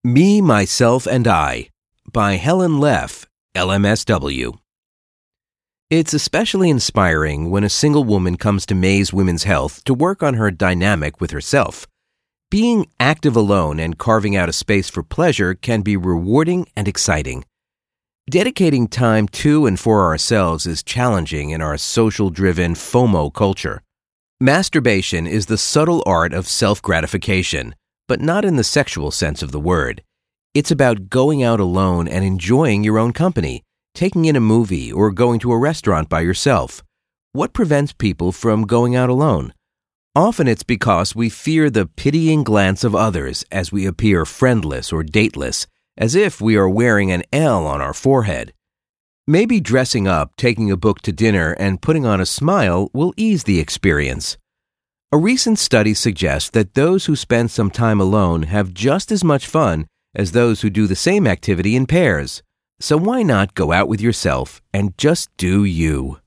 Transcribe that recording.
Me, Myself, and I by Helen Leff, LMSW. It's especially inspiring when a single woman comes to Maze Women's Health to work on her dynamic with herself. Being active alone and carving out a space for pleasure can be rewarding and exciting. Dedicating time to and for ourselves is challenging in our social-driven FOMO culture. Masturbation is the subtle art of self-gratification, but not in the sexual sense of the word. It's about going out alone and enjoying your own company, taking in a movie, or going to a restaurant by yourself. What prevents people from going out alone? Often it's because we fear the pitying glance of others as we appear friendless or dateless, as if we are wearing an L on our forehead. Maybe dressing up, taking a book to dinner, and putting on a smile will ease the experience. A recent study suggests that those who spend some time alone have just as much fun as those who do the same activity in pairs. So why not go out with yourself and just do you?